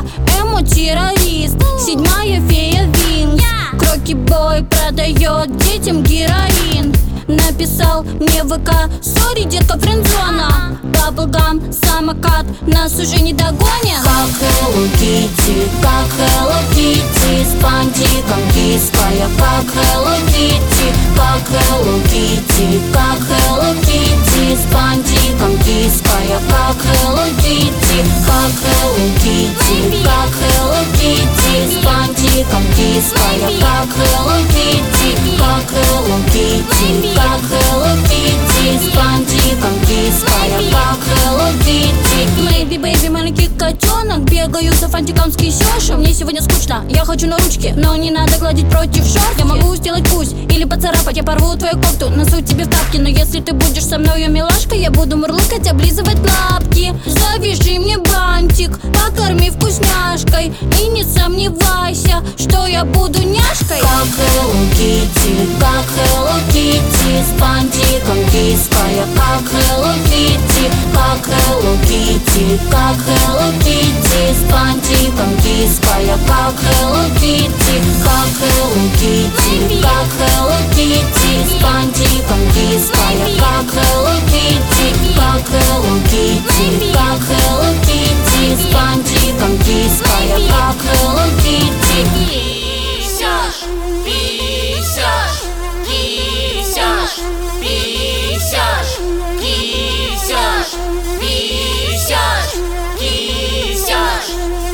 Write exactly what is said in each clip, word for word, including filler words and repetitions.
эмо-террорист. Седьмая фея Винкс. Кроки-бой продает детям героин. Написал мне в ВК: сори, детка, френдзона. Баблгам, самокат, нас уже не догонят. Как Hello Kitty, как Hello Kitty, с бантиком киская, как Hello Kitty, как Hello Kitty, как Hello Kitty, с бантиком киская, как Hello Kitty, как Hello Kitty, как Hello Kitty, с бантиком киская, как Hello Kitty, как Hello Kitty, как Hello Kitty, с бантиком киская, как Hello Kitty. Мэйби, бэйби, маленький котенок, бегаю за фантиком с кисёшем. Мне сегодня скучно, я хочу на ручки, но не надо гладить против шорт. Я могу сделать пусть или поцарапать, я порву твою кофту, носу тебе в тапки. Но если ты будешь со мною, милашка, я буду мурлыкать, облизывать лапки. Завяжи мне бантик, покорми вкусняшкой, и не сомневайся, что я буду няшкой. Как Hello Kitty, как Hello Kitty, с бантиком киская, как Hello Kitty, как Hello Kitty, как Hello Kitty, с бантиком киская, как Hello Kitty, как Hello Kitty, как Hello Kitty, с бантиком киская, как Hello Kitty, как Hello Kitty, как Hello Kitty, с бантиком киская, как Hello Kitty. Писяш, писяш, кисяш, писяш, кисяш, писяш, кисяш,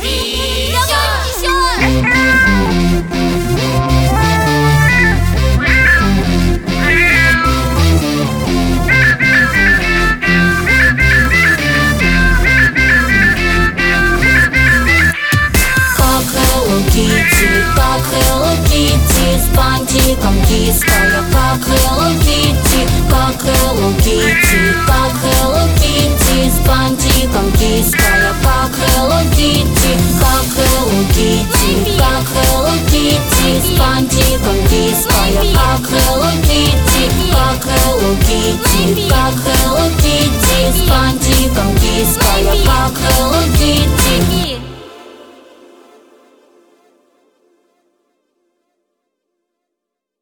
Как Hello Kitty, как Hello Kitty, с бантиком киская, как Hello Kitty, как Hello Kitty, как Hello Kitty, с бантиком киская, как Hello Kitty, как Hello Kitty, как Hello Kitty, с бантиком киская, как Hello Kitty, как Hello Kitty, как Hello Kitty, с бантиком киская, как Hello Kitty.